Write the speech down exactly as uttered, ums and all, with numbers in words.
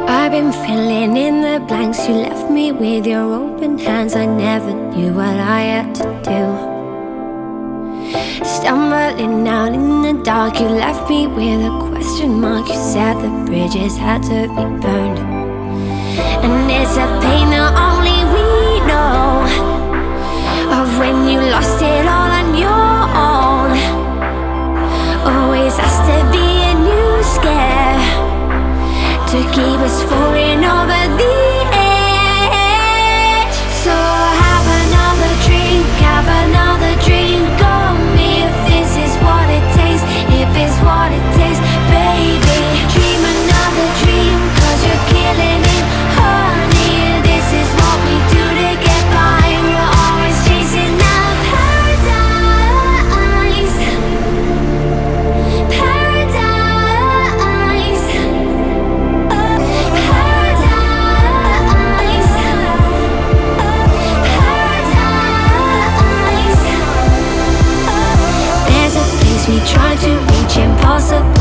I've been filling in the blanks. You left me with your open hands. I never knew what I had to do. Stumbling out in the dark, you left me with a question mark. You said the bridges had to be burned, and it's a pain that only we know, of when you lost it all on your own. Always has to be a new scare to keep us falling over the edge. So have another drink, have another drink on me, if this is what it takes, if it's what it takes, baby. Dream another dream, cause you're killing it, honey. This is what we do to get by. We're always chasing that paradise, paradise, paradise. There's a place we try to reach, impossible